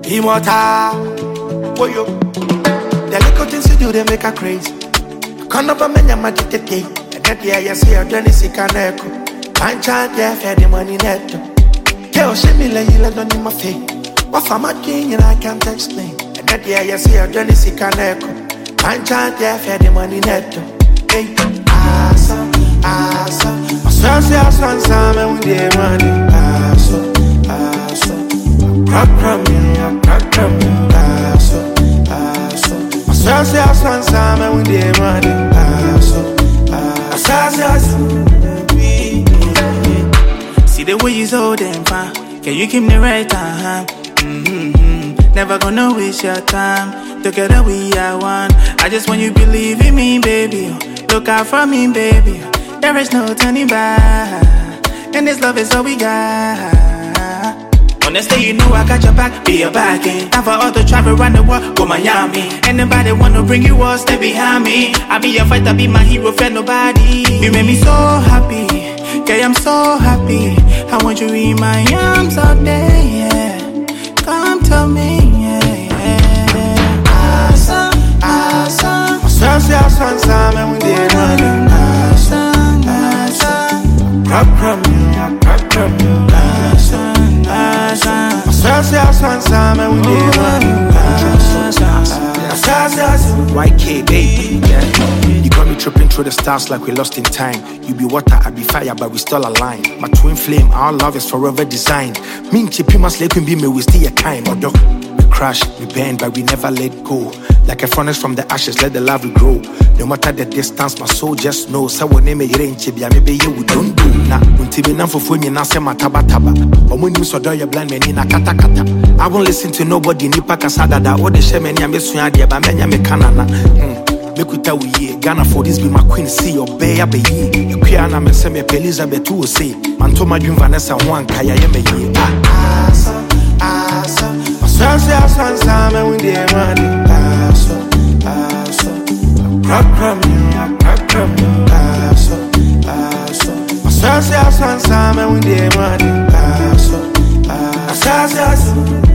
Immortal. Oh, yo. The little things you do, they make her crazy. Come up a man, you're my day. And that year, you see, I've done this, you can't echo. Can't chant, yeah, fair the money net. Tell me, like you let on my face. What for my king, and I can't explain. And that year, you see, I've done this, you can't echo. Can't chant, yeah, fair the money net. Hey, awesome. I swear, I swear, and we did money. Awesome. Crack from you, awesome. I swear, and we did money. See the way you so damn fine. Can you keep me right time? Never gonna waste your time. Together we are one. I just want you to believe in me, baby. Look out for me, baby. There is no turning back. And this love is all we got. Honestly, you know I got your back, be your backing. Time for all the travel around the world, go Miami. Anybody wanna bring you all, stay behind me. I be your fighter, be my hero, fear nobody. You made me so happy, yeah, I'm so happy. I want you in my arms all day, yeah. Come to me, yeah. Awesome. And we did money. Crack from you, and we did money. YK, baby, yeah. You got me tripping through the stars like we lost in time. You be water, I be fire, but we still aligned. My twin flame, our love is forever designed. Me and Chippy must let be me, we still a time. Although we crash, we bend, but we never let go. Like a furnace from the ashes, let the love grow. No matter the distance, my soul just knows. So when name a rain chibia, maybe you we don't do. Nah, until we for funny, na se mataba. Or when you saw your blind men in a kata. I won't listen to nobody, nipa kasada, or the shaman yamesua, the abamenya mekanana. Make we tell we Ghana for this be my queen, see your bay, be ye. You can't me say me Elizabeth to say, Mantoma June Vanessa one kaya me ye. Awesome. And we did money. Crack from you, awesome. I swear, and we did money.